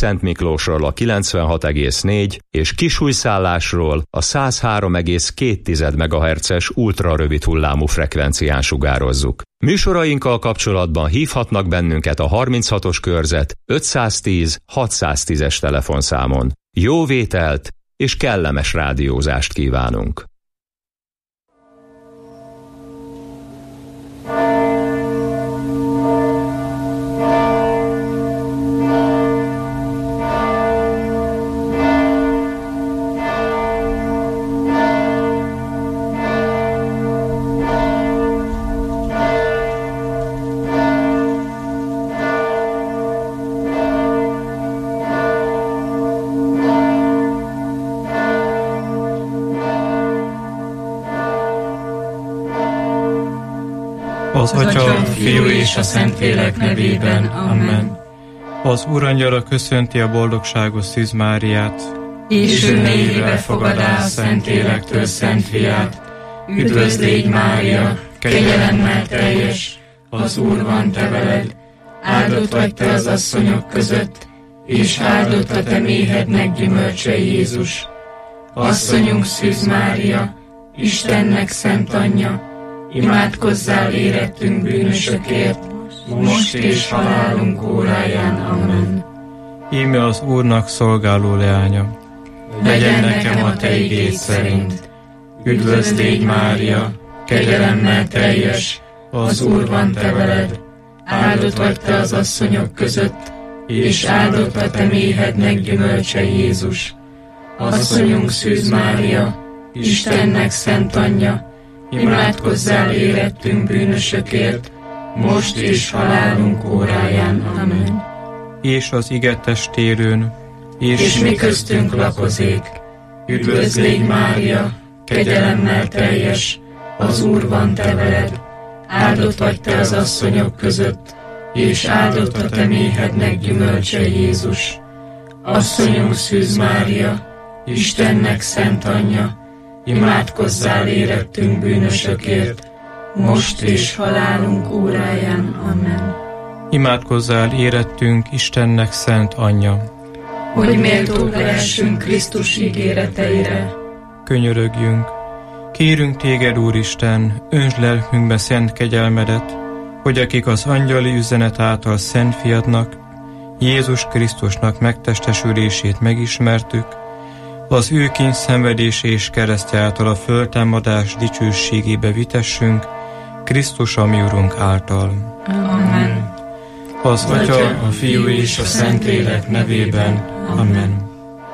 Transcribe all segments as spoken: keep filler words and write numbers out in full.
Szent Miklósról a kilencvenhat egész négy és Kisújszállásról a száz három egész két megahertzes ultrarövid hullámú frekvencián sugározzuk. Műsorainkkal kapcsolatban hívhatnak bennünket a harminchatos körzet ötszáztíz hatszáztízes telefonszámon. Jó vételt és kellemes rádiózást kívánunk! Az Atya, a Fiú és a Szentlélek nevében. Amen. Az Urangyala köszönti a boldogságos Szűz Máriát, és ő mélyébe fogadá a Szentlélektől Szent Fiát. Üdvözl légy, Mária, kegyelemmel teljes, az Úr van te veled, áldott vagy te az asszonyok között, és áldott a te méhednek gyümölcse Jézus. Asszonyunk Szűz Mária, Istennek szent anyja, imádkozzál érettünk bűnösökért, most és halálunk óráján. Amen. Íme az Úrnak szolgáló leánya, legyen nekem a te igéd szerint. Üdvözl légy, Mária, kegyelemmel teljes, az Úr van te veled, áldott vagy te az asszonyok között, és áldott a te méhednek gyümölcse Jézus. Asszonyunk Szűz Mária, Istennek szent anyja, imádkozzál érettünk bűnösökért, most és halálunk óráján. Amen. És az ige testérőn, és, és mi köztünk lakozék. Üdvözl légy, Mária, kegyelemmel teljes, az Úr van te veled, áldott vagy te az asszonyok között, és áldott a te méhednek gyümölcse Jézus. Asszonyunk Szűz Mária, Istennek szent anyja, imádkozzál érettünk bűnösökért, most és halálunk óráján. Amen. Imádkozzál érettünk Istennek szent anyja, hogy méltók lehessünk Krisztus ígéreteire. Könyörögjünk, kérünk téged, Úristen, öntsd lelkünkbe szent kegyelmedet, hogy akik az angyali üzenet által Szent Fiadnak, Jézus Krisztusnak megtestesülését megismertük, az ő kényszenvedése és keresztje által a föltámadás dicsőségébe vitessünk, Krisztus a mi Urunk által. Amen. Az Atya, a Fiú és a Szentlélek nevében. Amen.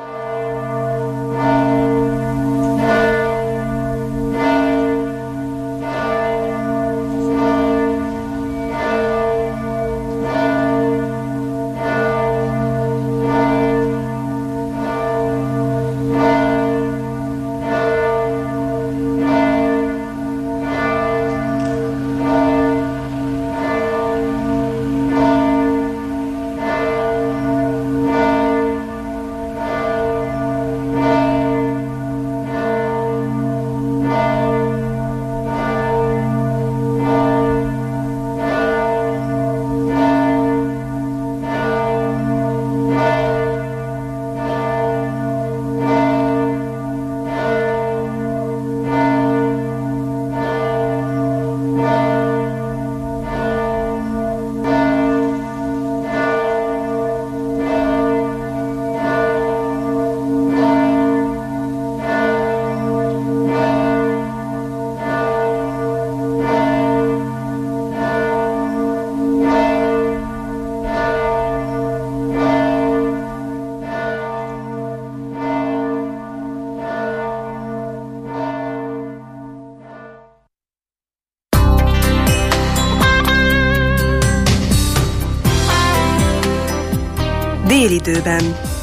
Délidőben.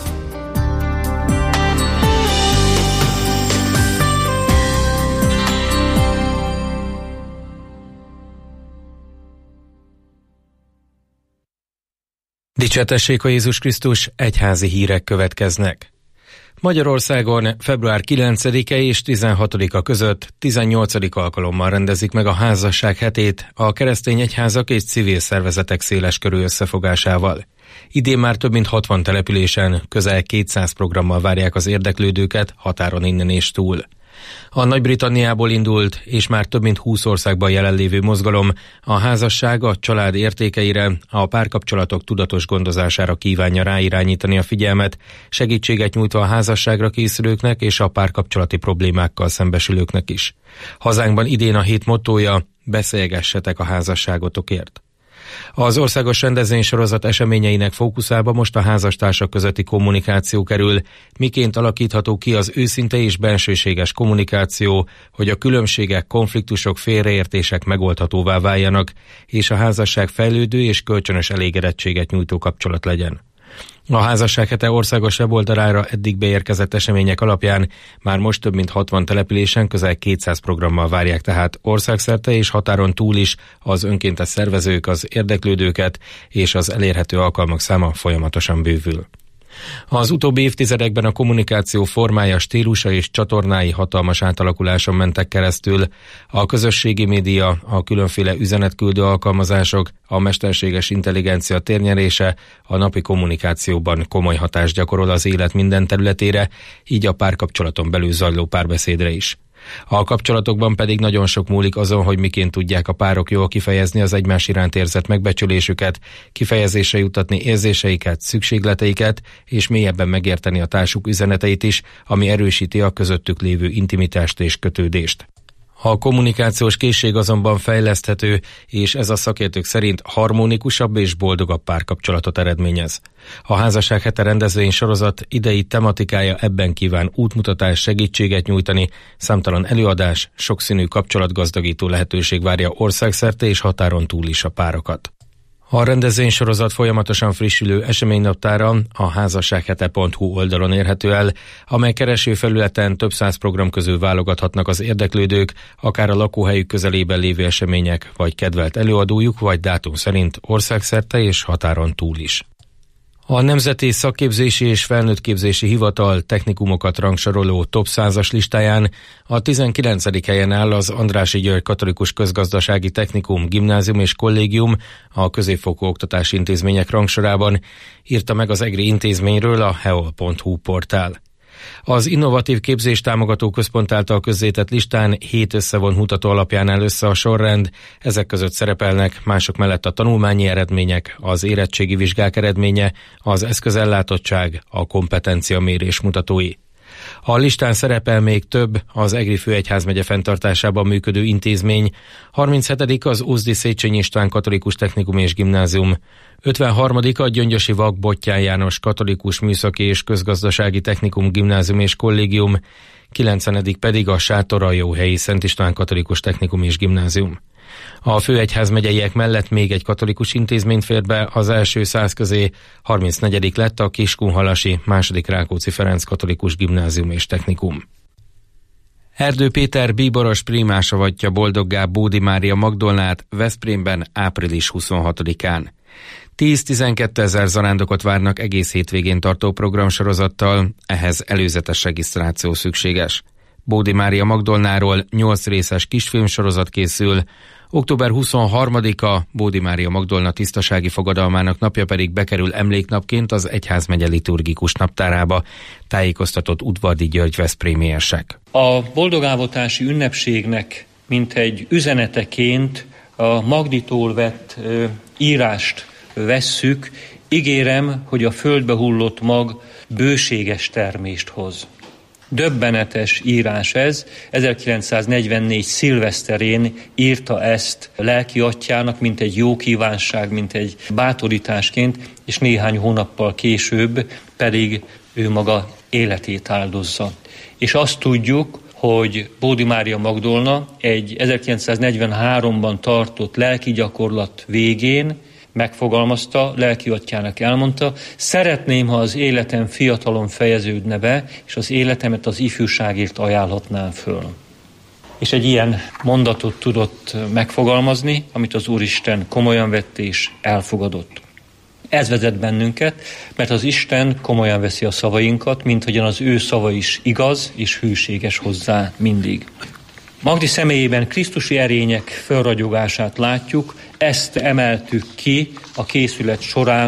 Dicséretessék a Jézus Krisztus, egyházi hírek következnek. Magyarországon február kilencedike és tizenhatodika között tizennyolcadik alkalommal rendezik meg a házasság hetét a keresztény egyházak és civil szervezetek széleskörű összefogásával. Idén már több mint hatvan településen, közel kétszáz programmal várják az érdeklődőket határon innen és túl. A Nagy-Britanniából indult és már több mint húsz országban jelenlévő mozgalom a házasság a család értékeire, a párkapcsolatok tudatos gondozására kívánja ráirányítani a figyelmet, segítséget nyújtva a házasságra készülőknek és a párkapcsolati problémákkal szembesülőknek is. Hazánkban idén a hét mottója: beszélgessetek a házasságotokért. Az országos rendezvénysorozat eseményeinek fókuszába most a házastársak közötti kommunikáció kerül, miként alakítható ki az őszinte és bensőséges kommunikáció, hogy a különbségek, konfliktusok, félreértések megoldhatóvá váljanak, és a házasság fejlődő és kölcsönös elégedettséget nyújtó kapcsolat legyen. A házasság hete országos weboldalára eddig beérkezett események alapján már most több mint hatvan településen közel kétszáz programmal várják tehát országszerte és határon túl is az önkéntes szervezők, az érdeklődőket, és az elérhető alkalmak száma folyamatosan bővül. Az utóbbi évtizedekben a kommunikáció formája, stílusa és csatornái hatalmas átalakuláson mentek keresztül. A közösségi média, a különféle üzenetküldő alkalmazások, a mesterséges intelligencia térnyerése a napi kommunikációban komoly hatást gyakorol az élet minden területére, így a párkapcsolaton belül zajló párbeszédre is. A kapcsolatokban pedig nagyon sok múlik azon, hogy miként tudják a párok jól kifejezni az egymás iránt érzett megbecsülésüket, kifejezésre juttatni érzéseiket, szükségleteiket, és mélyebben megérteni a társuk üzeneteit is, ami erősíti a közöttük lévő intimitást és kötődést. A kommunikációs készség azonban fejleszthető, és ez a szakértők szerint harmonikusabb és boldogabb párkapcsolatot eredményez. A házasság hete rendezvény sorozat idei tematikája ebben kíván útmutatás, segítséget nyújtani, számtalan előadás, sokszínű kapcsolatgazdagító lehetőség várja országszerte és határon túl is a párokat. A rendezvénysorozat folyamatosan frissülő eseménynaptára a házassághete pont hu oldalon érhető el, amely keresőfelületen több száz program közül válogathatnak az érdeklődők, akár a lakóhelyük közelében lévő események, vagy kedvelt előadójuk, vagy dátum szerint országszerte és határon túl is. A Nemzeti Szakképzési és Felnőttképzési Hivatal technikumokat rangsoroló top százas listáján a tizenkilencedik helyen áll az Andrássy György Katolikus Közgazdasági Technikum, Gimnázium és Kollégium a középfokú oktatási intézmények rangsorában, írta meg az egri intézményről a heol pont hu portál. Az Innovatív Képzés Támogató Központ által közzétett listán hét összevont mutató alapján áll össze a sorrend, ezek között szerepelnek mások mellett a tanulmányi eredmények, az érettségi vizsgák eredménye, az eszközellátottság, a kompetencia mérés mutatói. A listán szerepel még több az Egri Főegyházmegye fenntartásában működő intézmény, harminchetedik az Ózdi Széchenyi István Katolikus Technikum és Gimnázium, ötvenharmadik a Gyöngyösi Vak Bottyán János Katolikus Műszaki és Közgazdasági Technikum, Gimnázium és Kollégium, kilencvenedik pedig a Sátoraljóhelyi Szent István Katolikus Technikum és Gimnázium. A főegyházmegyeiek mellett még egy katolikus intézményt fér be az első száz közé, harmincnegyedik lett a Kiskunhalasi második Rákóczi Ferenc Katolikus Gimnázium és Technikum. Erdő Péter bíboros prímás avatja boldoggá Bódi Mária Magdolnát Veszprémben április huszonhatodikán. tíz-tizenkét ezer zarándokot várnak egész hétvégén tartó programsorozattal, ehhez előzetes regisztráció szükséges. Bódi Mária Magdolnáról nyolc részes kisfilmsorozat készül, október huszonharmadika Bódi Mária Magdolna tisztasági fogadalmának napja pedig bekerül emléknapként az egyházmegye liturgikus naptárába, tájékoztatott Udvardi György veszprémiesek. A boldogávatási ünnepségnek mintegy üzeneteként a Magditól vett ö, írást vesszük, ígérem, hogy a földbe hullott mag bőséges termést hoz. Döbbenetes írás ez, ezerkilencszáznegyvennégy szilveszterén írta ezt lelki atyának, mint egy jó kívánság, mint egy bátorításként, és néhány hónappal később pedig ő maga életét áldozza. És azt tudjuk, hogy Bódi Mária Magdolna egy ezerkilencszáznegyvenháromban tartott lelki gyakorlat végén megfogalmazta, lelki atyának elmondta, szeretném, ha az életem fiatalon fejeződne be, és az életemet az ifjúságért ajánlhatnám föl. És egy ilyen mondatot tudott megfogalmazni, amit az Úristen komolyan vett és elfogadott. Ez vezet bennünket, mert az Isten komolyan veszi a szavainkat, mint hogyan az ő szava is igaz és hűséges hozzá mindig. Magdi személyében krisztusi erények felragyogását látjuk, ezt emeltük ki a készület során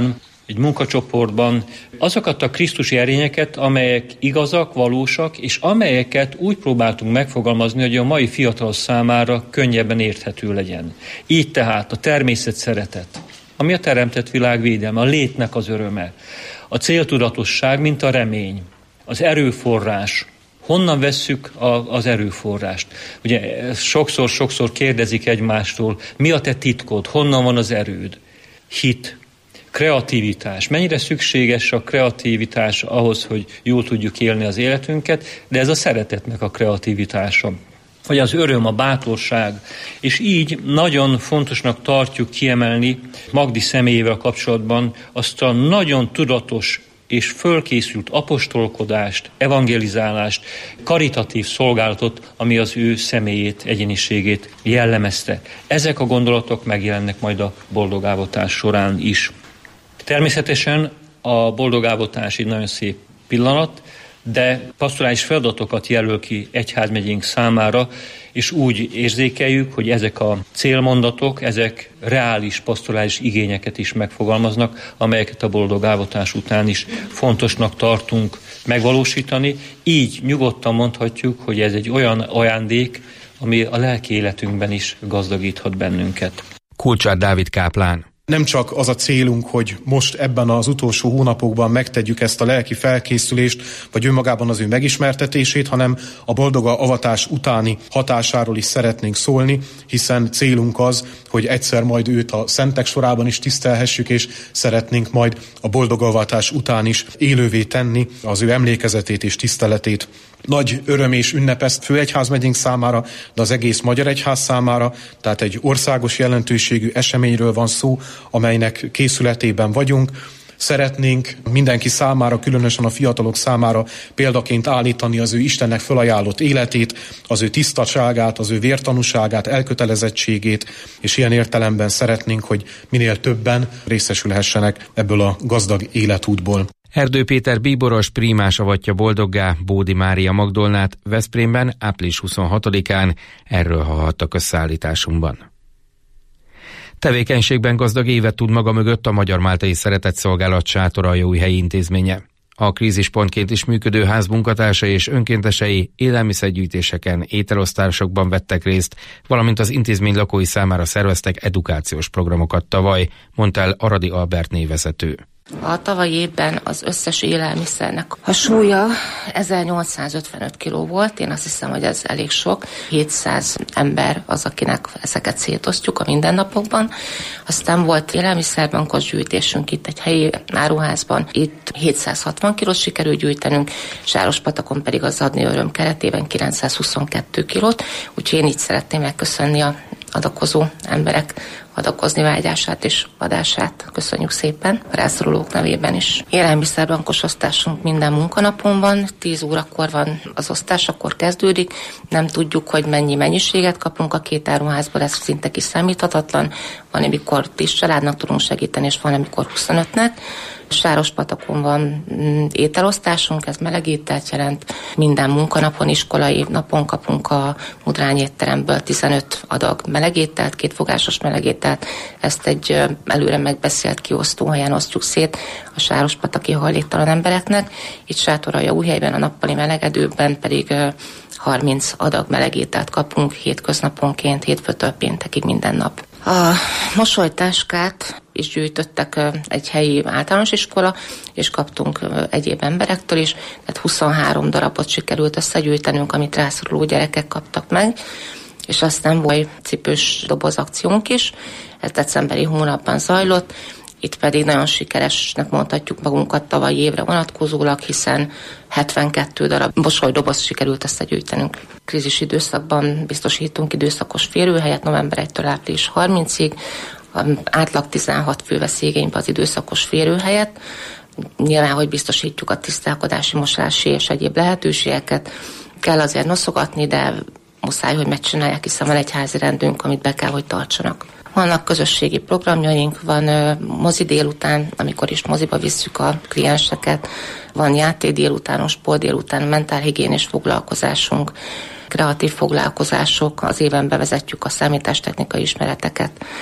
egy munkacsoportban azokat a krisztusi erényeket, amelyek igazak, valósak, és amelyeket úgy próbáltunk megfogalmazni, hogy a mai fiatal számára könnyebben érthető legyen. Így tehát a természet szeretet, ami a teremtett világ védelme, a létnek az öröme, a céltudatosság, mint a remény, az erőforrás. Honnan vesszük a, az erőforrást? Ugye sokszor-sokszor kérdezik egymástól, mi a te titkod, honnan van az erőd? Hit, kreativitás. Mennyire szükséges a kreativitás ahhoz, hogy jól tudjuk élni az életünket, de ez a szeretetnek a kreativitása. Vagy az öröm, a bátorság. És így nagyon fontosnak tartjuk kiemelni Magdi személyével kapcsolatban azt a nagyon tudatos és fölkészült apostolkodást, evangelizálást, karitatív szolgálatot, ami az ő személyét, egyéniségét jellemezte. Ezek a gondolatok megjelennek majd a boldogávotás során is. Természetesen a boldogávotás egy nagyon szép pillanat, de pastorális feladatokat jelöl ki egyházmegyénk számára, és úgy érzékeljük, hogy ezek a célmondatok, ezek reális pastorális igényeket is megfogalmaznak, amelyeket a boldogávotás után is fontosnak tartunk megvalósítani. Így nyugodtan mondhatjuk, hogy ez egy olyan ajándék, ami a lelki életünkben is gazdagíthat bennünket. Kulcsár Dávid káplán. Nem csak az a célunk, hogy most ebben az utolsó hónapokban megtegyük ezt a lelki felkészülést, vagy önmagában az ő megismertetését, hanem a boldoga avatás utáni hatásáról is szeretnénk szólni, hiszen célunk az, hogy egyszer majd őt a szentek sorában is tisztelhessük, és szeretnénk majd a boldoga avatás után is élővé tenni az ő emlékezetét és tiszteletét. Nagy öröm és ünnep ezt főegyházmegyénk számára, de az egész magyar egyház számára, tehát egy országos jelentőségű eseményről van szó, amelynek készületében vagyunk. Szeretnénk mindenki számára, különösen a fiatalok számára példaként állítani az ő Istennek felajánlott életét, az ő tisztaságát, az ő vértanúságát, elkötelezettségét, és ilyen értelemben szeretnénk, hogy minél többen részesülhessenek ebből a gazdag életútból. Erdő Péter bíboros prímás avatja boldoggá Bódi Mária Magdolnát Veszprémben április huszonhatodikán, erről hallhattak összeállításunkban. Tevékenységben gazdag évet tud maga mögött a Magyar Máltai Szeretetszolgálat Sátoraljaújhelyi intézménye. A krízispontként is működő ház munkatársa és önkéntesei élelmiszergyűjtéseken, ételosztásokban vettek részt, valamint az intézmény lakói számára szerveztek edukációs programokat tavaly, mondta el Aradi Albert névvezető. A tavalyi évben az összes élelmiszernek a súlya ezernyolcszázötvenöt kiló volt, én azt hiszem, hogy ez elég sok. hétszáz ember az, akinek ezeket szétosztjuk a mindennapokban. Aztán volt élelmiszerbankos gyűjtésünk itt egy helyi áruházban, itt hétszázhatvan kilót sikerült gyűjtenünk, Sárospatakon pedig az Adni Öröm keretében kilencszázhuszonkettő kilót, úgyhogy én így szeretném megköszönni a adakozó emberek adakozni vágyását és adását. Köszönjük szépen a rászorulók nevében is. Élelmiszerbankos osztásunk minden munkanapon van, tíz órakor van az osztás, akkor kezdődik. Nem tudjuk, hogy mennyi mennyiséget kapunk a két áruházból, ez szinte kiszámíthatatlan. Van, amikor tíz családnak tudunk segíteni, és van, amikor huszonötnek. Sárospatakon van ételosztásunk, ez meleg ételt jelent. Minden munkanapon, iskolai napon kapunk a Mudrány étteremből tizenöt adag melegételt, kétfogásos melegételt. Ezt egy előre megbeszélt kiosztóhelyen osztjuk szét a sárospataki hajléktalan embereknek. Itt Sátoraljaújhelyben a nappali melegedőben pedig harminc adag melegételt kapunk hétköznaponként, hétfőtől péntekig minden nap. A mosolytáskát is gyűjtöttek egy helyi általános iskola, és kaptunk egyéb emberektől is, tehát huszonhárom darabot sikerült összegyűjtenünk, amit rászoruló gyerekek kaptak meg, és aztán volt cipős doboz akciónk is, ez decemberi hónapban zajlott, itt pedig nagyon sikeresnek mondhatjuk magunkat tavalyi évre vonatkozólag, hiszen hetvenkettő darab mosolydobozt sikerült összegyűjtenünk. Krízis időszakban biztosítunk időszakos férőhelyet november elsejétől április harmincadikáig, átlag tizenhat fő vesz igénybe az időszakos férőhelyet. Nyilván, hogy biztosítjuk a tisztálkodási, mosási és egyéb lehetőségeket. Kell azért noszogatni, de muszáj, hogy megcsinálják, hiszen van egy házi rendünk, amit be kell, hogy tartsanak. Vannak közösségi programjaink, van mozi délután, amikor is moziba visszük a klienseket, van játék délután, sport délután, mentálhigiénés foglalkozásunk, kreatív foglalkozások, az éven bevezetjük a számítástechnikai ismereteket.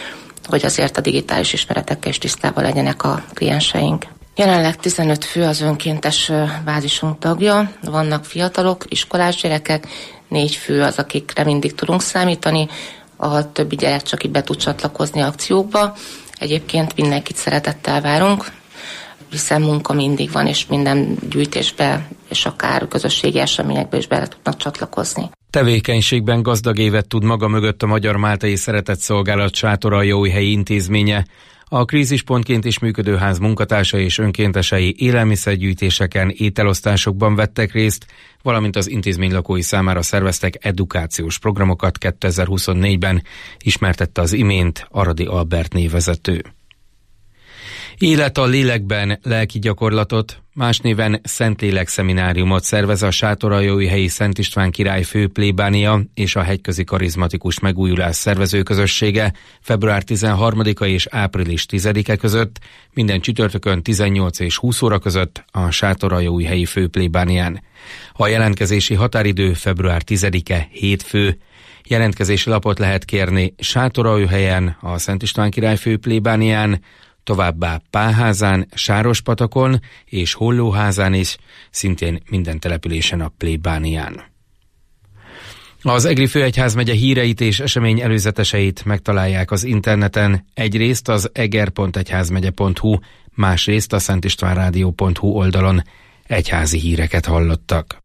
hogy azért a digitális ismeretekkel is tisztában legyenek a klienseink. Jelenleg tizenöt fő az önkéntes bázisunk tagja, vannak fiatalok, iskolás gyerekek, négy fő az, akikre mindig tudunk számítani, a többi gyerek csak így be tud csatlakozni akciókba. Egyébként mindenkit szeretettel várunk, hiszen munka mindig van, és minden gyűjtésbe, és akár közösségi eseményekbe is bele tudnak csatlakozni. Tevékenységben gazdag évet tud maga mögött a Magyar Máltai Szeretetszolgálat Sátoraljaújhelyi intézménye. A krízispontként is működő ház munkatársai és önkéntesei élelmiszergyűjtéseken, ételosztásokban vettek részt, valamint az intézmény lakói számára szerveztek edukációs programokat kétezer-huszonnégyben, ismertette az imént Aradi Albert névvezető. Élet a lélekben lelki gyakorlatot, más néven Szentlélek szemináriumot szervez a Sátoraljaújhelyi Szent István király főplébánia és a Hegyközi Karizmatikus Megújulás szervezőközössége február tizenharmadika és április tizedike között, minden csütörtökön tizennyolc és húsz óra között a Sátoraljaújhelyi főplébánián. A jelentkezési határidő február tizedike hétfő. Jelentkezési lapot lehet kérni Sátoraljaújhelyen, a Szent István király főplébánián, továbbá Páházán, Sárospatakon és Hollóházán is, szintén minden településen a plébánián. Az Egri főegyházmegye híreit és esemény előzeteseit megtalálják az interneten, egyrészt az eger pont egyházmegye pont hu, másrészt a szentistvánrádió pont hu oldalon. Egyházi híreket hallottak.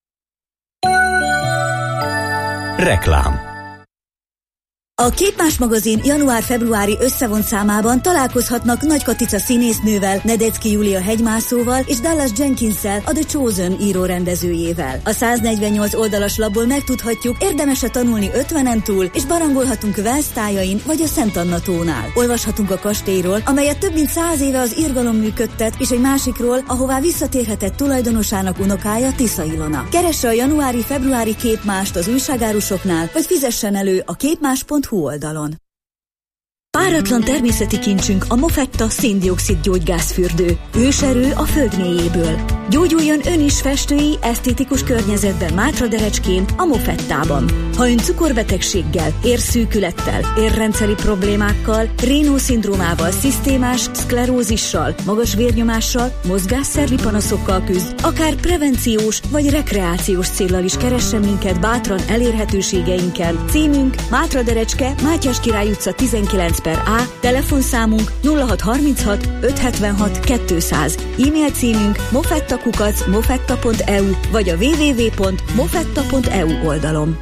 Reklám. A Képmás magazin január-februári összevont számában találkozhatnak Nagy Katica színésznővel, Nedecki Júlia hegymászóval és Dallas Jenkinssel, a The Chosen író-rendezőjével. A száznegyvennyolc oldalas labból megtudhatjuk, érdemes-e tanulni ötvenen túl, és barangolhatunk Velsz tájain vagy a Szent Anna tónál. Olvashatunk a kastélyról, amelyet több mint száz éve az irgalom működtet, és egy másikról, ahová visszatérhetett tulajdonosának unokája, Tisza Ilona. Keresse a januári-februári Képmást az újságárusoknál, vagy fizessen elő a képmás pont hu oldalon. Páratlan természeti kincsünk a Mofetta szén-dioxid gyógygázfürdő. Őserő a föld mélyéből. Gyógyuljon ön is festői, esztétikus környezetben Mátraderecskén, a Mofettában. Ha ön cukorbetegséggel, érszűkülettel, érrendszeri problémákkal, Raynaud-szindrómával, szisztémás szklerózissal, magas vérnyomással, mozgásszervi panaszokkal küzd, akár prevenciós vagy rekreációs céllal is keressen minket bátran elérhetőségeinken. Címünk Mátraderecske, Mátyás Király utca tizenkilenc per A, telefonszámunk nulla hat harminchat ötszázhetvenhat kétszáz, e-mail címünk mofettakukac mofetta pont e u vagy a double-u double-u double-u pont mofetta pont e u oldalon.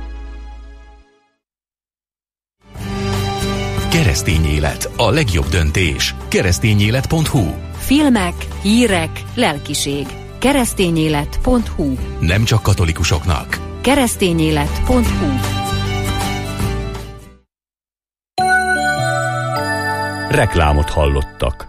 Keresztény élet, a legjobb döntés. keresztényélet pont hu. Filmek, hírek, lelkiség. keresztényélet pont hu. Nem csak katolikusoknak. keresztényélet pont hu. Reklámot hallottak.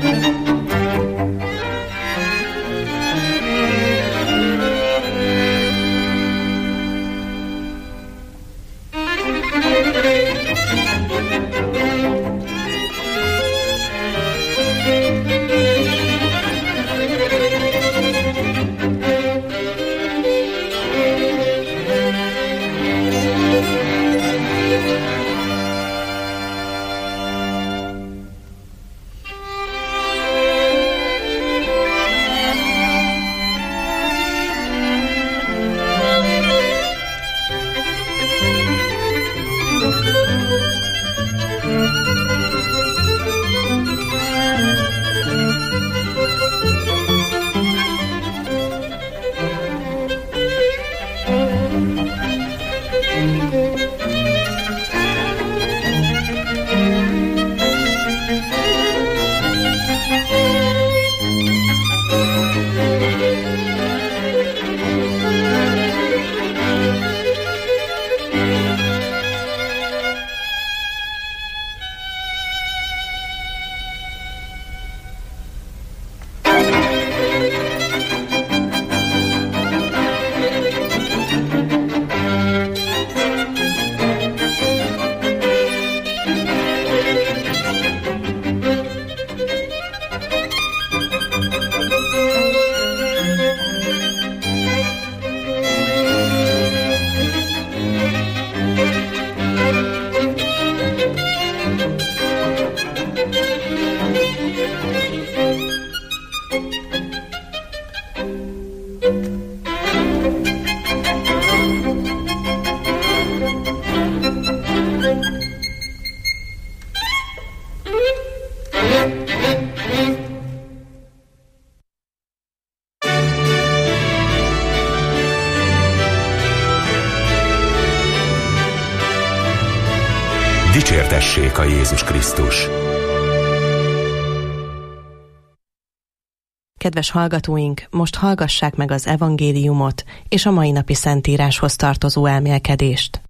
Dicsértessék a Jézus Krisztus! Kedves hallgatóink, most hallgassák meg az evangéliumot és a mai napi szentíráshoz tartozó elmélkedést.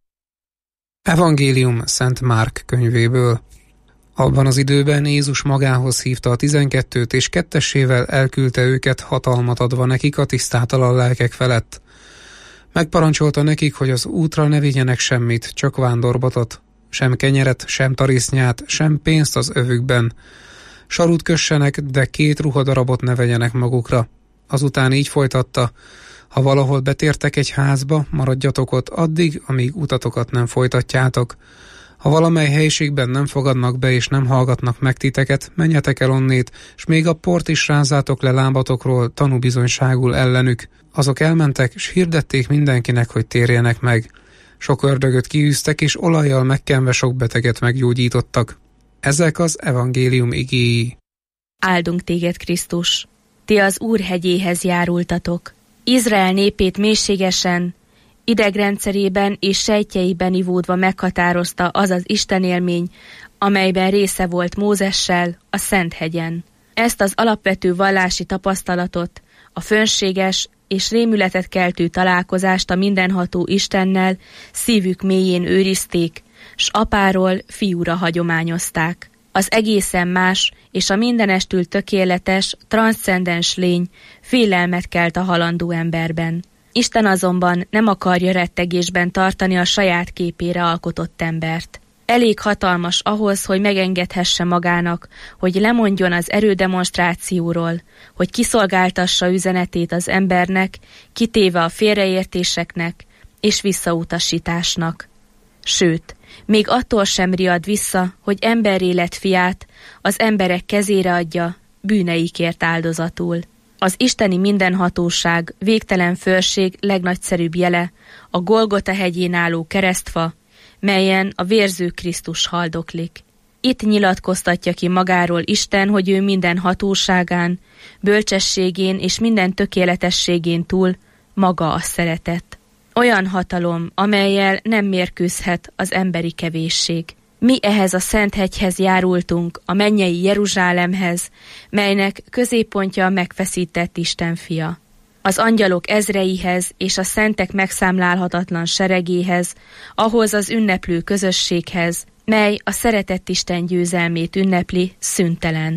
Evangélium Szent Márk könyvéből. Abban az időben Jézus magához hívta a tizenkettőt, és kettessével elküldte őket, hatalmat adva nekik a tisztátalan lelkek felett. Megparancsolta nekik, hogy az útra ne vigyenek semmit, csak vándorbotot, sem kenyeret, sem tarisznyát, sem pénzt az övükben. Sarut kössenek, de két ruhadarabot ne vegyenek magukra. Azután így folytatta: ha valahol betértek egy házba, maradjatok ott addig, amíg utatokat nem folytatjátok. Ha valamely helyiségben nem fogadnak be és nem hallgatnak meg titeket, menjetek el onnét, s még a port is rázzátok le lábatokról tanúbizonyságul ellenük. Azok elmentek, s hirdették mindenkinek, hogy térjenek meg. Sok ördögöt kiűztek, és olajjal megkenve sok beteget meggyógyítottak. Ezek az evangélium igéi. Áldunk téged, Krisztus! Ti az Úr hegyéhez járultatok. Izrael népét mélységesen, idegrendszerében és sejtjeiben ivódva meghatározta az az istenélmény, amelyben része volt Mózessel a Szenthegyen. Ezt az alapvető vallási tapasztalatot, a fönséges és rémületet keltő találkozást a mindenható Istennel szívük mélyén őrizték, s apáról fiúra hagyományozták. Az egészen más és a mindenestül tökéletes, transzcendens lény félelmet kelt a halandó emberben. Isten azonban nem akarja rettegésben tartani a saját képére alkotott embert. Elég hatalmas ahhoz, hogy megengedhesse magának, hogy lemondjon az erődemonstrációról, hogy kiszolgáltassa üzenetét az embernek, kitéve a félreértéseknek és visszautasításnak. Sőt, még attól sem riad vissza, hogy emberré lett fiát az emberek kezére adja, bűneikért áldozatul. Az isteni mindenhatóság, végtelen fölség legnagyszerűbb jele a Golgota hegyén álló keresztfa, melyen a vérző Krisztus haldoklik. Itt nyilatkoztatja ki magáról Isten, hogy ő minden hatóságán, bölcsességén és minden tökéletességén túl maga a szeretet. Olyan hatalom, amellyel nem mérkőzhet az emberi kevésség. Mi ehhez a Szent hegyhez járultunk, a mennyei Jeruzsálemhez, melynek középpontja a megfeszített Isten fia. Az angyalok ezreihez és a szentek megszámlálhatatlan seregéhez, ahhoz az ünneplő közösséghez, mely a szeretett Isten győzelmét ünnepli szüntelen.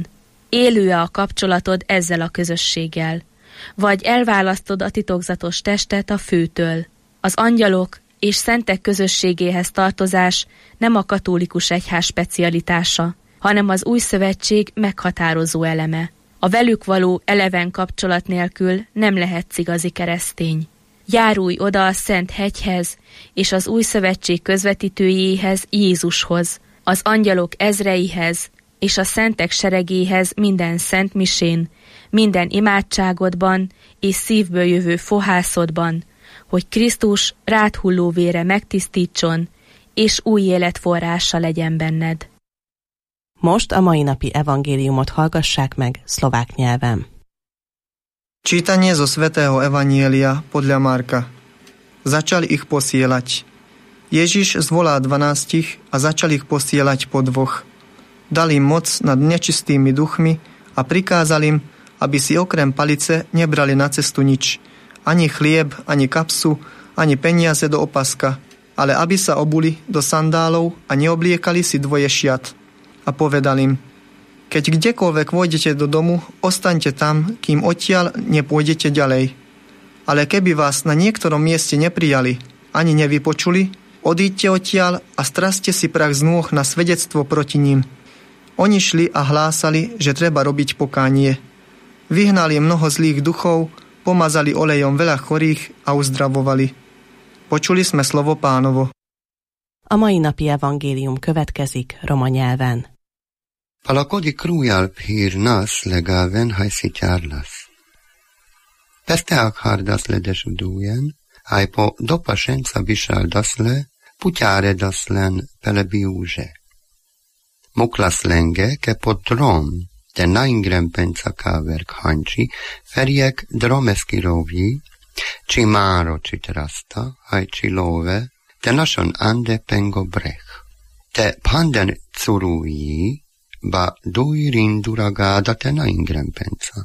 Élő-e a kapcsolatod ezzel a közösséggel? Vagy elválasztod a titokzatos testet a főtől? Az angyalok és szentek közösségéhez tartozás nem a katolikus egyház specialitása, hanem az új szövetség meghatározó eleme. A velük való eleven kapcsolat nélkül nem lehetsz igazi keresztény. Járulj oda a Szent Hegyhez és az új szövetség közvetítőjéhez, Jézushoz, az angyalok ezreihez és a szentek seregéhez minden szent misén, minden imádságodban és szívből jövő fohászodban, hogy Krisztus rád hulló vére megtisztítson, és új életforrása legyen benned. Most a mai napi evangéliumot hallgassák meg szlovák nyelven. Čítanie zo svätého Evanielia podľa Marka. Začal ich posielať. Ježiš zvolá dvanástich a začal ich posielať po dvoch. Dal im moc nad nečistými duchmi a prikázal im, aby si okrem palice nebrali na cestu nič, ani chlieb, ani kapsu, ani peniaze do opaska, ale aby sa obuli do sandálov a neobliekali si dvoje šiat. A povedal im, keď kdekoľvek vôjdete do domu, ostaňte tam, kým odtiaľ nepôjdete ďalej. Ale keby vás na niektorom mieste neprijali, ani nevypočuli, odíďte odtiaľ a straste si prach z nôh na svedectvo proti ním. Oni šli a hlásali, že treba robiť pokánie. Vyhnali mnoho zlých duchov, pomazali olejom veľa chorých a uzdravovali. Počuli sme slovo Pánovo. A mai napi evangélium következik roma nyelven. Palakodi krújál hír nas legaven hajszítjárlasz. Peste akhardas ledesudújen, aj po dopašenca vyšal dasle, puťáre daslen pele biúže. Muklas lenge, ke pod drom, te naingrempenca káverk hancsi, feriek dromeski rovji, či máro či trasta, aj či love, te nason ande pengo brech. Te panden curúji, ba dui rinduragáda te naingrempenca.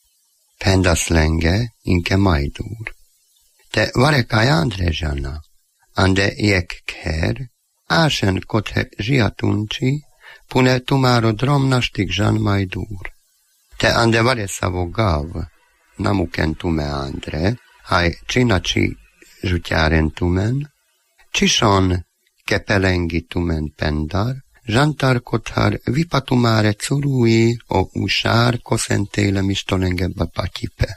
Pendas lenge inke majdur. Te varekai andrezsana, ande jek ker, ásen kothe zsiatuncsi, pune tumáro dromnastik zsan majdur. Te ande varesavo gav, namuken tume andre, haj csinacsi zsutjáren tumen, csison kepelengi tumen pendar, Zsantar kothar vipatumare curui o usár koszentélem istolengebba patyipe.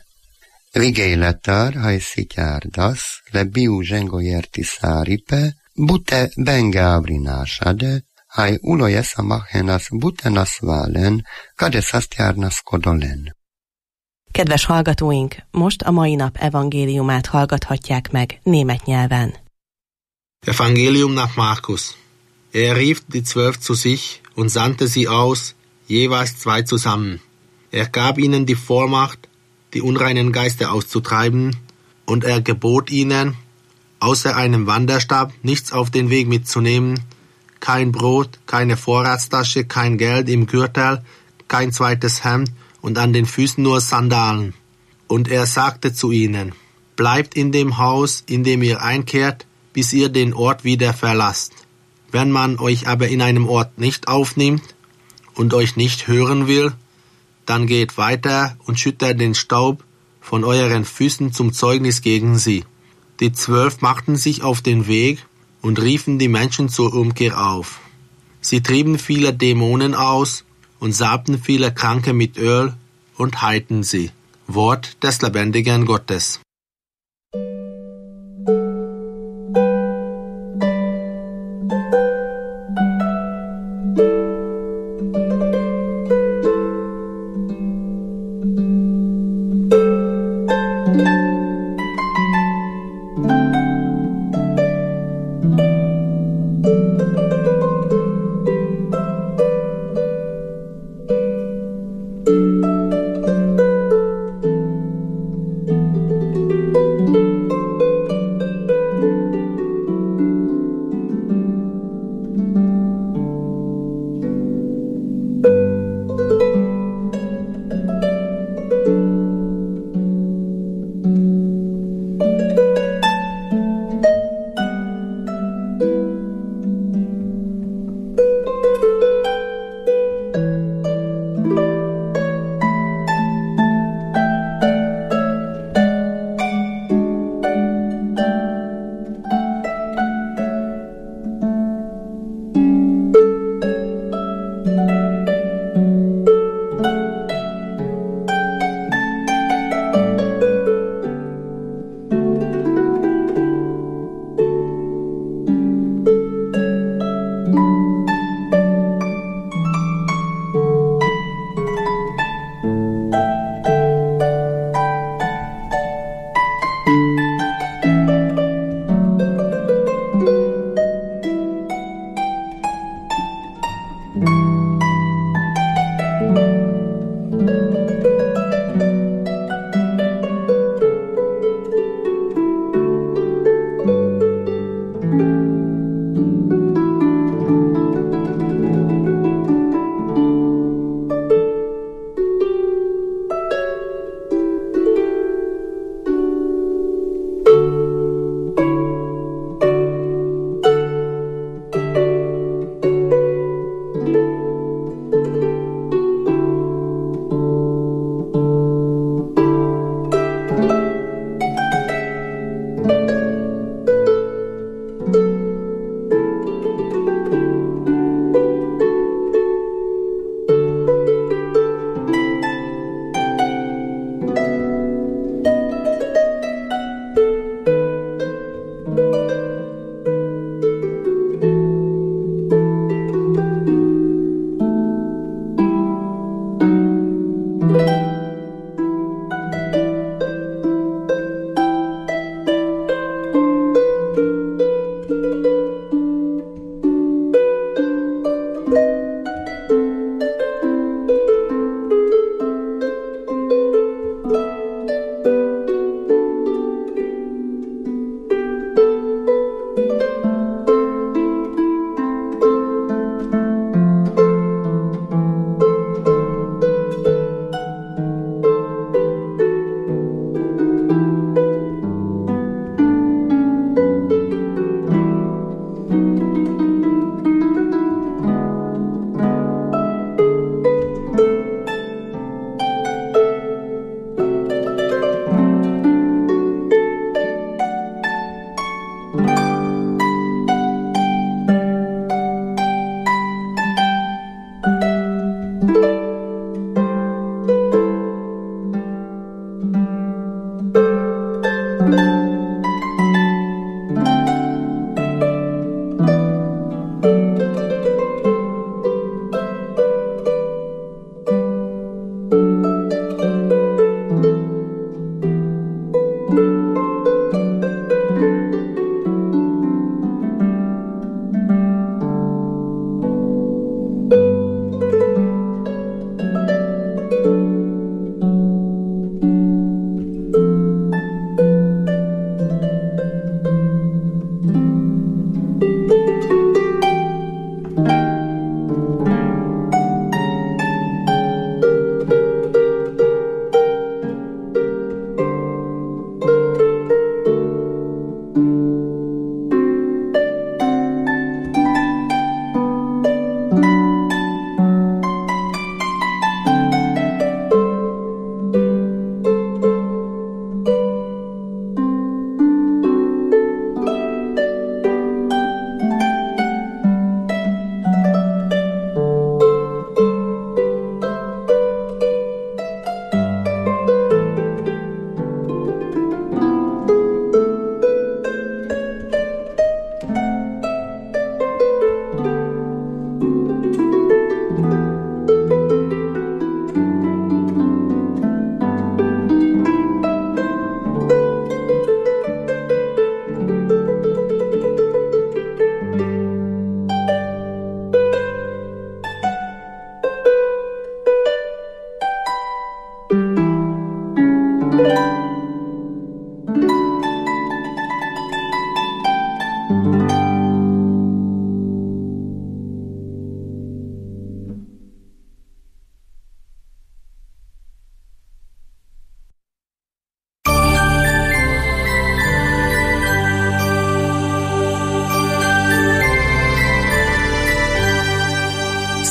Vigéletar hajszítjárdasz, le biu zsengojerti száripe, bute bengávrinásade, haj ulojes a machenas butenas válen, kadeszasztjárnasz kodolen. Kedves hallgatóink, most a mai nap evangéliumát hallgathatják meg német nyelven. Evangelium nach Markus. Er rief die Zwölf zu sich und sandte sie aus, jeweils zwei zusammen. Er gab ihnen die Vollmacht, die unreinen Geister auszutreiben, und er gebot ihnen, außer einem Wanderstab nichts auf den Weg mitzunehmen, kein Brot, keine Vorratstasche, kein Geld im Gürtel, kein zweites Hemd und an den Füßen nur Sandalen. Und er sagte zu ihnen, bleibt in dem Haus, in dem ihr einkehrt, bis ihr den Ort wieder verlasst. Wenn man euch aber in einem Ort nicht aufnimmt und euch nicht hören will, dann geht weiter und schüttert den Staub von euren Füßen zum Zeugnis gegen sie. Die Zwölf machten sich auf den Weg und riefen die Menschen zur Umkehr auf. Sie trieben viele Dämonen aus und salbten viele Kranke mit Öl und heilten sie. Wort des lebendigen Gottes.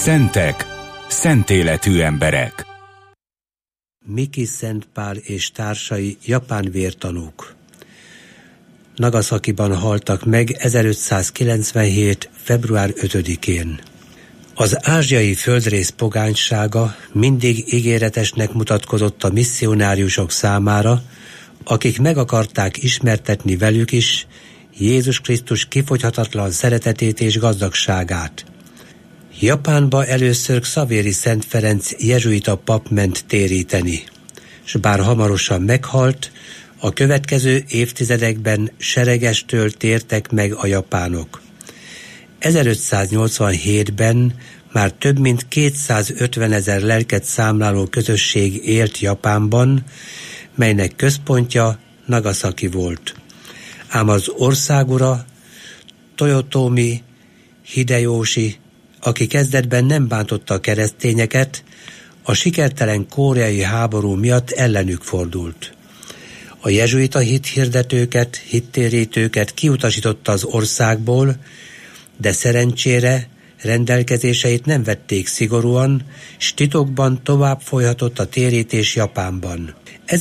Szentek, szentéletű emberek. Miki Szent Pál és társai japán vértanúk. Nagasakiban haltak meg ezerötszázkilencvenhét. február ötödikén. Az ázsiai földrész pogánysága mindig ígéretesnek mutatkozott a misszionáriusok számára, akik meg akarták ismertetni velük is Jézus Krisztus kifogyhatatlan szeretetét és gazdagságát. Japánba először Xavéri Szent Ferenc jezsuita pap ment téríteni, s bár hamarosan meghalt, a következő évtizedekben seregestől tértek meg a japánok. ezerötszáznyolcvanhétben már több mint kétszázötvenezer lelket számláló közösség élt Japánban, melynek központja Nagasaki volt. Ám az országura Toyotomi Hideyoshi, aki kezdetben nem bántotta a keresztényeket, a sikertelen koreai háború miatt ellenük fordult. A jezsuita hithirdetőket, hittérítőket kiutasította az országból, de szerencsére rendelkezéseit nem vették szigorúan, s titokban tovább folyhatott a térítés Japánban.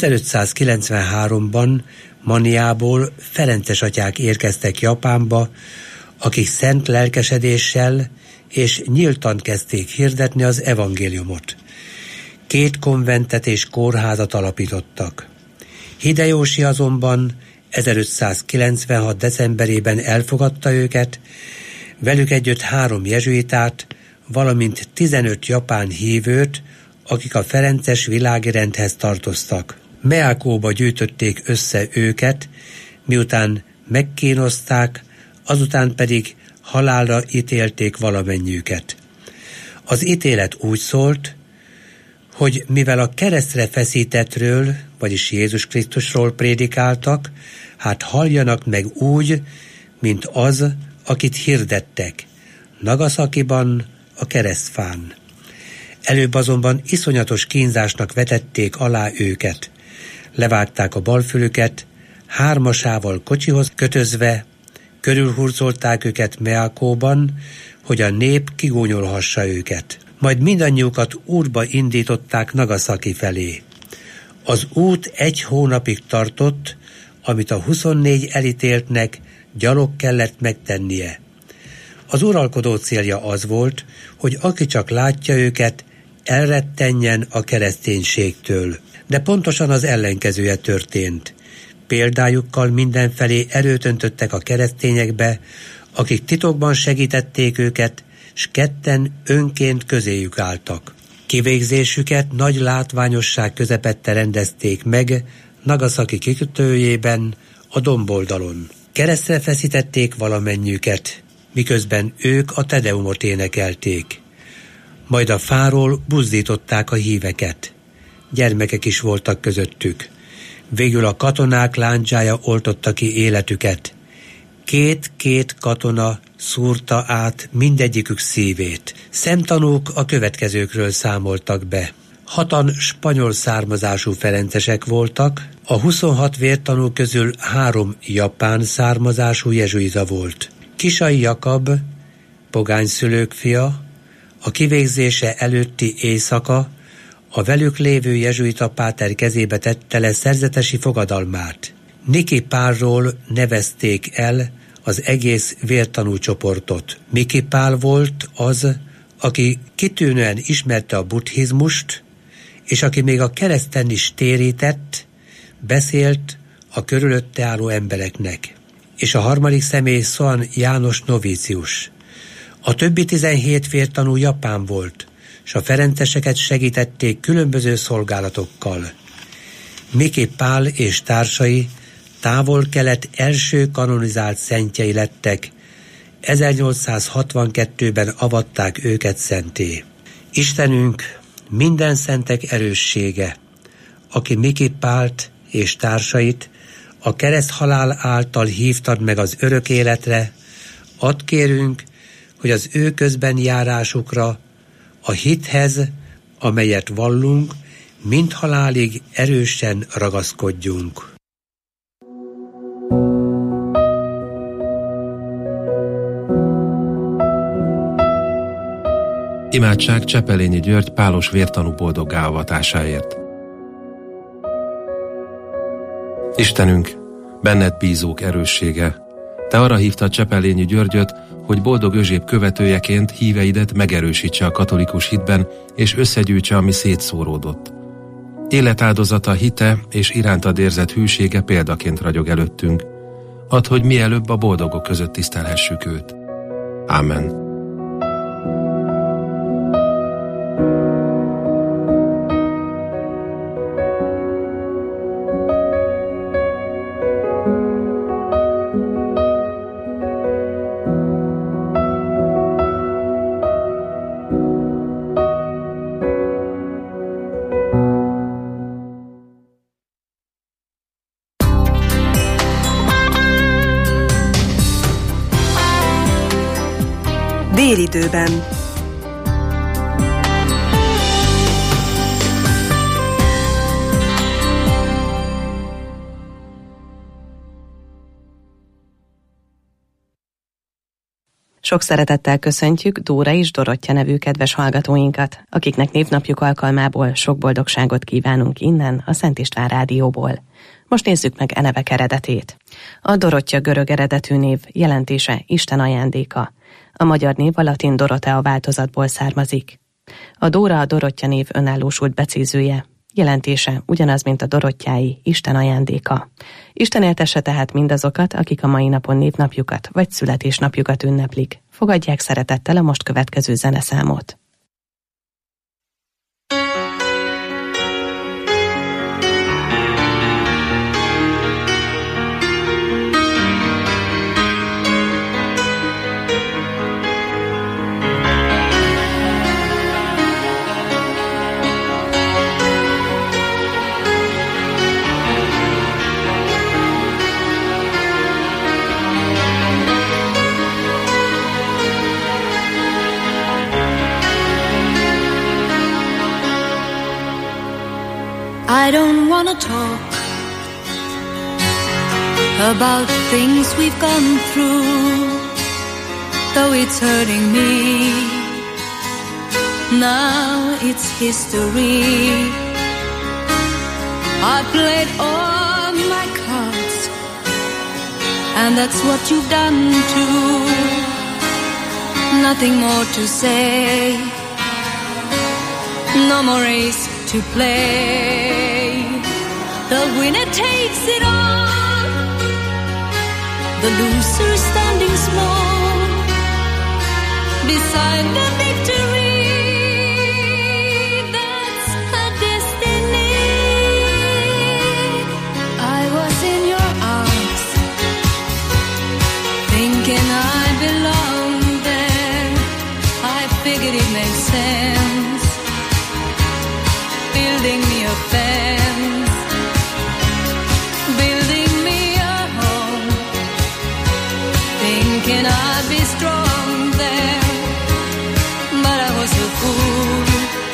ezerötszázkilencvenháromban Maniából ferences atyák érkeztek Japánba, akik szent lelkesedéssel és nyíltan kezdték hirdetni az evangéliumot. Két konventet és kórházat alapítottak. Hideyoshi azonban ezerötszázkilencvenhat. decemberében elfogadta őket, velük együtt három jezsuitát, valamint tizenöt japán hívőt, akik a ferences világi rendhez tartoztak. Meakóba gyűjtötték össze őket, miután megkínozták, azután pedig halálra ítélték valamennyiüket. Az ítélet úgy szólt, hogy mivel a keresztre feszítettről, vagyis Jézus Krisztusról prédikáltak, hát halljanak meg úgy, mint az, akit hirdettek, Nagasakiban, a keresztfán. Előbb azonban iszonyatos kínzásnak vetették alá őket. Levágták a balfülüket, hármasával kocsihoz kötözve, körülhurcolták őket Meakóban, hogy a nép kigúnyolhassa őket. Majd mindannyiukat útba indították Nagasaki felé. Az út egy hónapig tartott, amit a huszonnégy elítéltnek gyalog kellett megtennie. Az uralkodó célja az volt, hogy aki csak látja őket, elrettenjen a kereszténységtől. De pontosan az ellenkezője történt. Példájukkal mindenfelé erőt öntöttek a keresztényekbe, akik titokban segítették őket, s ketten önként közéjük álltak. Kivégzésüket nagy látványosság közepette rendezték meg Nagasaki kikötőjében, a domboldalon. Keresztre feszítették valamennyiüket, miközben ők a Tedeumot énekelték. Majd a fáról buzdították a híveket. Gyermekek is voltak közöttük. Végül a katonák láncsája oltotta ki életüket. Két-két katona szúrta át mindegyikük szívét. Szemtanúk a következőkről számoltak be. Hatan spanyol származású ferencesek voltak, a huszonhat vértanú közül három japán származású jezsuita volt. Kisai Jakab, pogányszülők fia, a kivégzése előtti éjszaka a velük lévő jezsuita páter kezébe tette le szerzetesi fogadalmát. Niki Pálról nevezték el az egész vértanú csoportot. Miki Pál volt az, aki kitűnően ismerte a buddhizmust, és aki még a kereszten is térített, beszélt a körülötte álló embereknek. És a harmadik személy Szoan János novícius. A többi tizenhét vértanú japán volt, és a ferenceseket segítették különböző szolgálatokkal. Miki Pál és társai Távol-Kelet első kanonizált szentjei lettek, ezernyolcszázhatvankettőben avatták őket szenté. Istenünk minden szentek erőssége, aki Miki Pált és társait a kereszthalál által hívtad meg az örök életre, add kérünk, hogy az ő közben járásukra, a hithez, amelyet vallunk, mind halálig erősen ragaszkodjunk. Imádság Csepelényi György pálos vértanú boldoggá avatásáért. Istenünk, benned bízók erőssége, te arra hívtad Csepelényi Györgyöt, hogy boldog Özséb követőjeként híveidet megerősítse a katolikus hitben, és összegyűjtse, ami szétszóródott. Életáldozata, hite és irántad érzett hűsége példaként ragyog előttünk. Add, hogy mielőbb a boldogok között tisztelhessük őt. Ámen. Délidőben. Sok szeretettel köszöntjük Dóra és Dorottya nevű kedves hallgatóinkat, akiknek névnapjuk alkalmából sok boldogságot kívánunk innen, a Szent István Rádióból. Most nézzük meg e nevek eredetét. A Dorottya görög eredetű név jelentése Isten ajándéka. A magyar név a latin Dorothea változatból származik. A Dóra a Dorottya név önállósult becézője. Jelentése ugyanaz, mint a Dorottyái, Isten ajándéka. Isten éltesse tehát mindazokat, akik a mai napon névnapjukat vagy születésnapjukat ünneplik. Fogadják szeretettel a most következő zeneszámot. I don't wanna talk about things we've gone through, though it's hurting me. Now it's history. I played all my cards, and that's what you've done too. Nothing more to say, no more race to play. The winner takes it all, the loser standing small beside the victory. That's her destiny. I was in your arms, thinking I belonged there. I figured it made sense, building me a fence, building me a home, thinking I'd be strong there, but I was a fool,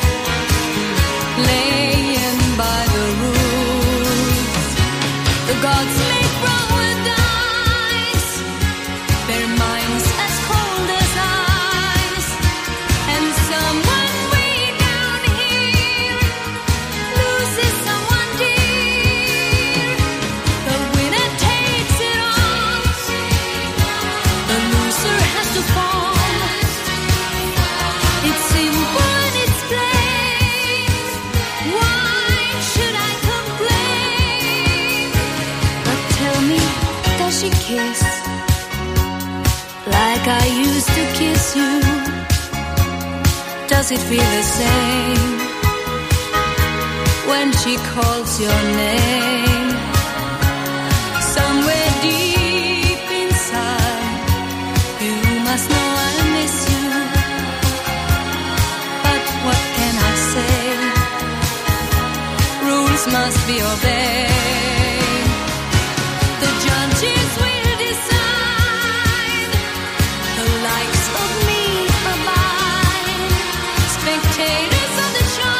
laying by the rules. The gods make wrong with dice, their minds as cold as ice, and someone way down here loses someone dear. The winner takes it all, the loser has to fall. It's simple and it's plain, why should I complain? But tell me, does she kiss like I used to kiss you? Does it feel the same when she calls your name? Somewhere deep inside, you must know I miss you. But what can I say? Rules must be obeyed. The judges will decide, the likes of me abide. Spectators of the show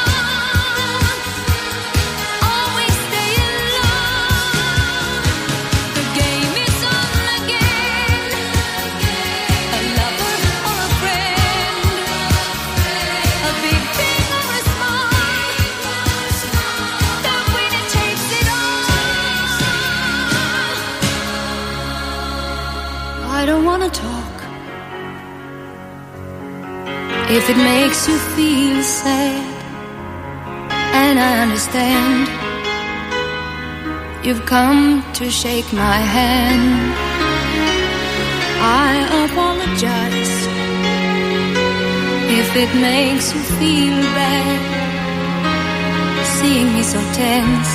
always stay alone. The game is on again, a lover or a friend. don't wanna talk. If it makes you feel sad, and I understand, you've come to shake my hand. I apologize if it makes you feel bad, seeing me so tense,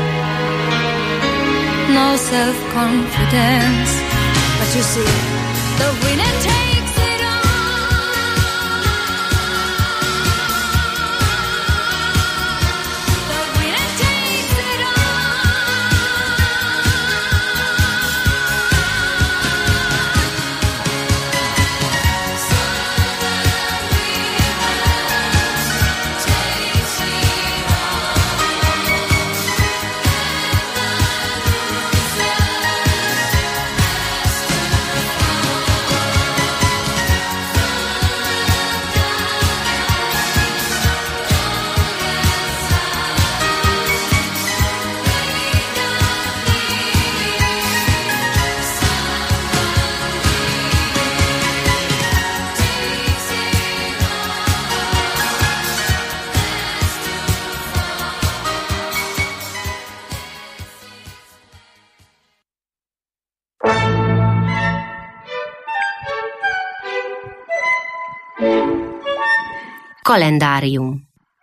no self-confidence. But you see, the winner takes it all. The winner takes it Kalendárium.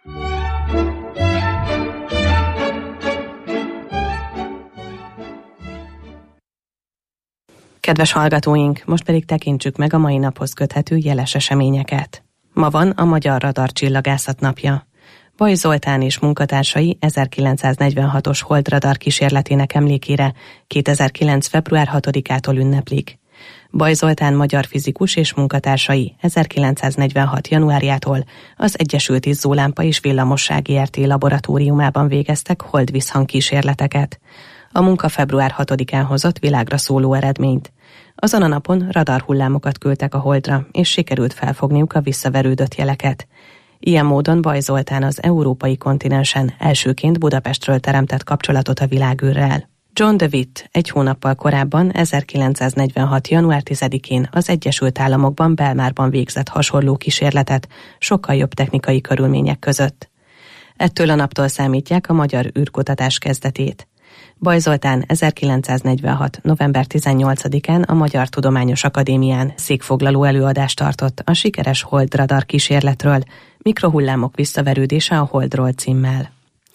Kedves hallgatóink, most pedig tekintsük meg a mai naphoz köthető jeles eseményeket. Ma van a Magyar Radar Csillagászat napja. Baj Zoltán és munkatársai ezerkilencszáznegyvenhatos holdradar kísérletének emlékére kétezer-kilenc. február hatodikától ünneplik. Baj Zoltán magyar fizikus és munkatársai ezerkilencszáznegyvenhat. januárjától az Egyesült Izzólámpa és Villamosság er té laboratóriumában végeztek holdvisszhang kísérleteket. A munka február hatodikán hozott világra szóló eredményt. Azon a napon radarhullámokat küldtek a holdra, és sikerült felfogniuk a visszaverődött jeleket. Ilyen módon Baj Zoltán az európai kontinensen elsőként Budapestről teremtett kapcsolatot a világűrrel. John DeWitt egy hónappal korábban, ezerkilencszáznegyvenhat. január tizedikén az Egyesült Államokban Belmárban végzett hasonló kísérletet, sokkal jobb technikai körülmények között. Ettől a naptól számítják a magyar űrkutatás kezdetét. Baj Zoltán ezerkilencszáznegyvenhat. november tizennyolcadikán a Magyar Tudományos Akadémián székfoglaló előadást tartott a sikeres holdradar kísérletről, Mikrohullámok visszaverődése a Holdról címmel.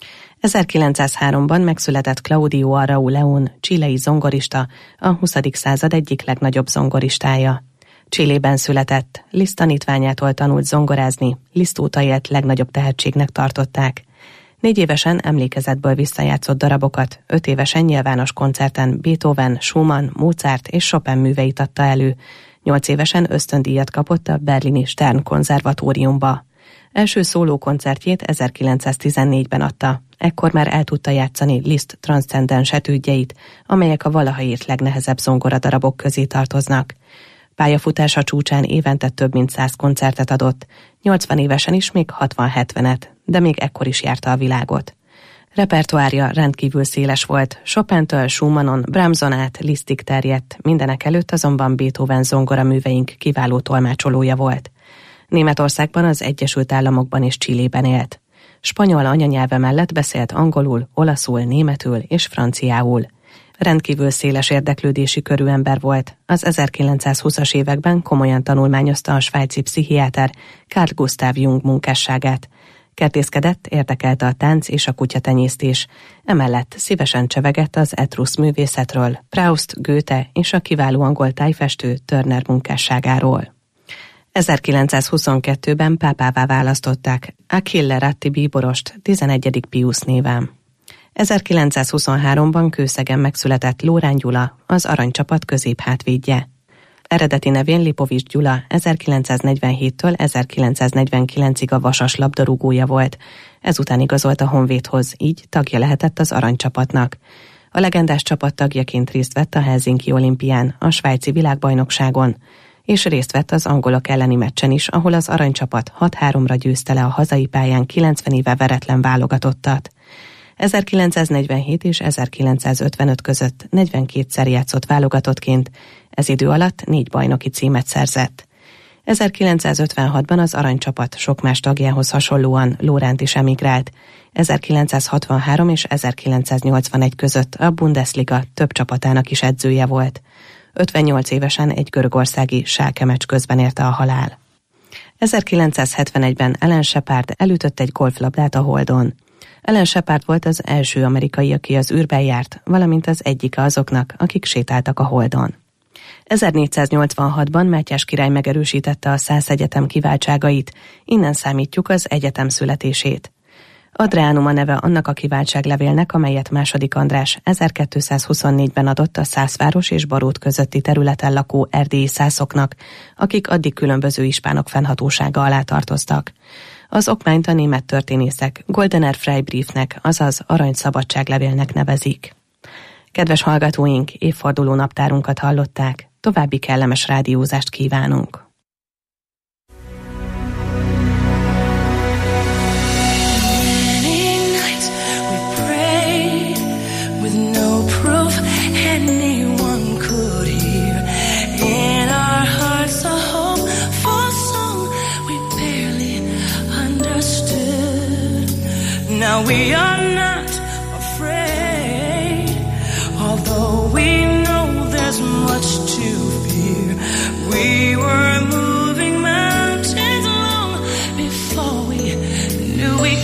ezerkilencszázháromban megszületett Claudio Arrau León, chilei zongorista, a huszadik század egyik legnagyobb zongoristája. Chilében született, Liszt tanítványától tanult zongorázni, Liszt óta élt legnagyobb tehetségnek tartották. Négy évesen emlékezetből visszajátszott darabokat, öt évesen nyilvános koncerten Beethoven, Schumann, Mozart és Chopin műveit adta elő, nyolc évesen ösztöndíjat kapott a berlini Stern konzervatóriumba. Első szólókoncertjét ezerkilencszáztizennégyben adta, ekkor már el tudta játszani Liszt transzcendens etűdjeit, amelyek a valaha írt legnehezebb zongoradarabok közé tartoznak. Pályafutása csúcsán évente több mint száz koncertet adott, nyolcvan évesen is még hatvan-hetvenet, de még ekkor is járta a világot. Repertoárja rendkívül széles volt, Chopintől Schumannon, Brahmson át Lisztig terjedt, mindenek előtt azonban Beethoven zongoraműveink kiváló tolmácsolója volt. Németországban, az Egyesült Államokban és Chilében élt. Spanyol anyanyelve mellett beszélt angolul, olaszul, németül és franciául. Rendkívül széles érdeklődési körű ember volt. Az ezerkilencszázhúszas években komolyan tanulmányozta a svájci pszichiáter Carl Gustav Jung munkásságát. Kertészkedett, érdekelte a tánc és a kutyatenyésztés. Emellett szívesen csevegett az etrusz művészetről, Proust, Goethe és a kiváló angol tájfestő Turner munkásságáról. ezerkilencszázhuszonkettőben pápává választották Achille Ratti bíborost tizenegyedik Piusz néven. ezerkilencszázhuszonháromban Kőszegen megszületett Lórán Gyula, az aranycsapat középhátvédje. Eredeti nevén Lipovics Gyula ezerkilencszáznegyvenhéttől ezerkilencszáznegyvenkilencig a Vasas labdarúgója volt, ezután igazolt a Honvédhoz, így tagja lehetett az aranycsapatnak. A legendás csapat tagjaként részt vett a Helsinki olimpián, a svájci világbajnokságon, és részt vett az angolok elleni meccsen is, ahol az aranycsapat hat-háromra győzte le a hazai pályán kilencven éve veretlen válogatottat. ezerkilencszáznegyvenhét és ezerkilencszázötvenöt között negyvenkétszer játszott válogatottként, Ez idő alatt négy bajnoki címet szerzett. ezerkilencszázötvenhatban az aranycsapat sok más tagjához hasonlóan Lóránt is emigrált. ezerkilencszázhatvanhárom és ezerkilencszáznyolcvanegy között a Bundesliga több csapatának is edzője volt. ötvennyolc évesen egy görögországi Schalke meccs közben érte a halál. ezerkilencszázhetvenegyben Alan Shepard elütött egy golflabdát a Holdon. Alan Shepard volt az első amerikai, aki az űrben járt, valamint az egyike azoknak, akik sétáltak a Holdon. ezernégyszáznyolcvanhatban Mátyás király megerősítette a szász egyetem kiváltságait, innen számítjuk az egyetem születését. Adrianum a neve annak a kiváltságlevélnek, amelyet második András ezerkétszázhuszonnégyben adott a Szászváros és Barót közötti területen lakó erdélyi szászoknak, akik addig különböző ispánok fennhatósága alá tartoztak. Az okmányt a német történészek Goldener Freibriefnek, azaz aranyszabadságlevélnek nevezik. Kedves hallgatóink, évforduló naptárunkat hallották, további kellemes rádiózást kívánunk. Now we are not afraid, although we know there's much to fear. We were moving mountains long before we knew we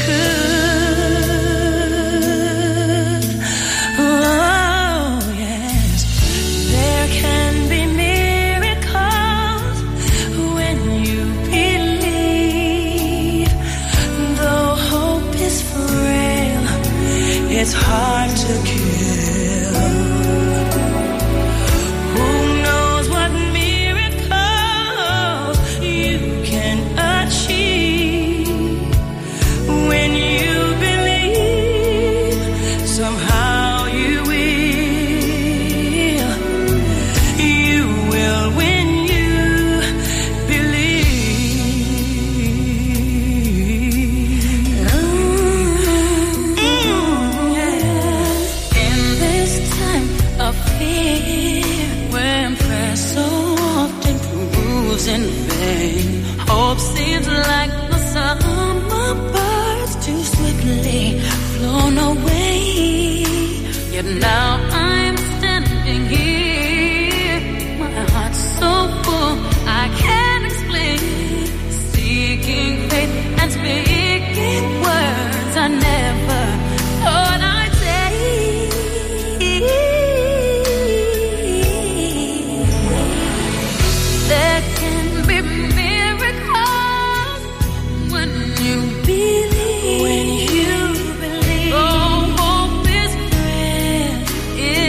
could. Oh yes, there can be miracles when you believe, though hope is frail, it's hard to kill. Who knows what miracles you can achieve when you believe, somehow you will. You will when you believe. In this time of fear, when prayer so often proves in vain, hope seems like the summer birds too swiftly flown away. Yet now I'm standing here, my heart's so full I can't explain, seeking faith and speaking words I never thought I'd say. There can be miracles when you believe. When you believe. Oh, hope is frail.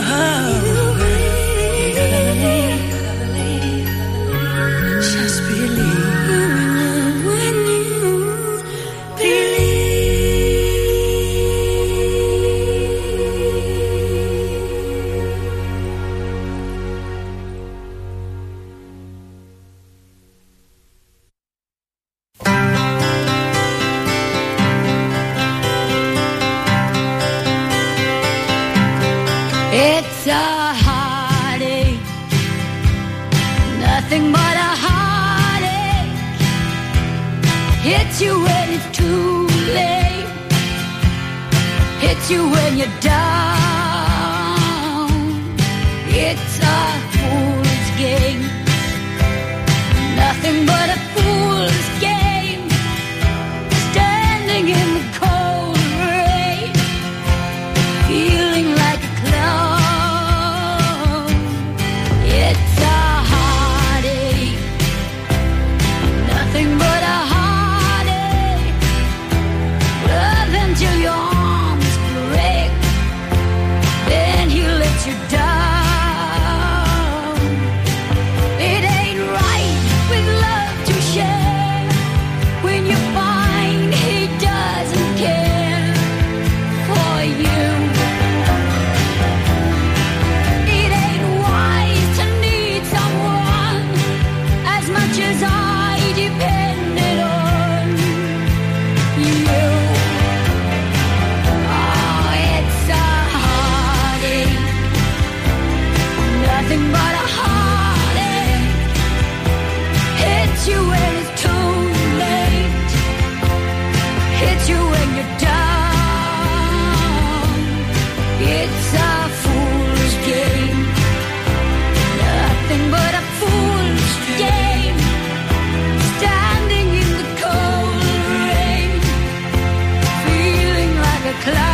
It's a heartache, nothing but a heartache. Hits you when it's too late, hits you when you're down. It's a fool's game, nothing but a fool's game. Standing in the cold rain, feeling like a clown. It's a heartache, nothing but a heartache. Love until your arms break, then he lets you down. It ain't right with love to share when you find he doesn't care for you. It ain't wise to need someone as much as I depended on you. Oh, it's a heartache, nothing but a heartache. Hits you when it's too late, hits you when you're down. It's a fool's game, nothing but a fool's game. Standing in the cold rain, feeling like a clown.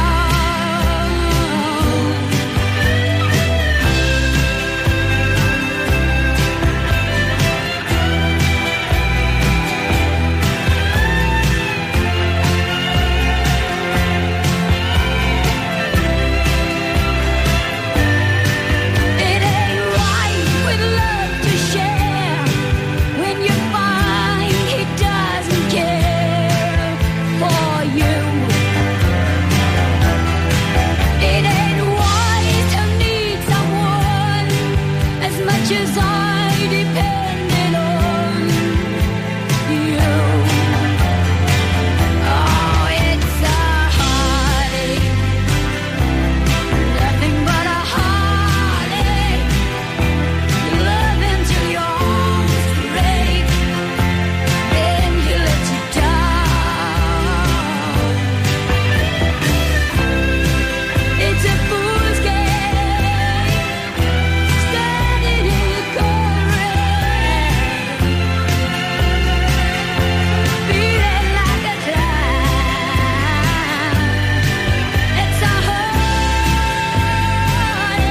It ain't right with love to share when you find he doesn't care for you. It ain't wise to need someone as much as I depended on you. Oh, it's a heartache, nothing but a heartache. Love until your arms break, then he lets you down. It's a fool's game, standing in the cold rain, feeling like a clown. It's a heartache,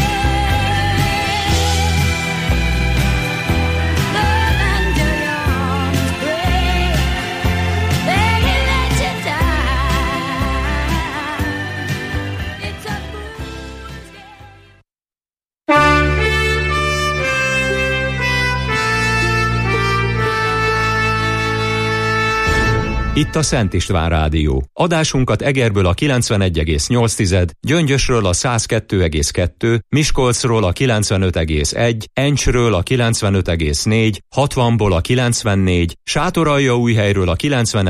love until your arms break, then he lets you down. It's a fool's game. Itt a Szent István Rádió. Adásunkat Egerből a kilencvenegy egész nyolc, Gyöngyösről a száz kettő egész kettő, Miskolcról a kilencvenöt egész egy, Encsről a kilencvenöt egész négy, hatvanból a kilencvennégy, Sátoraljaújhelyről a kilencven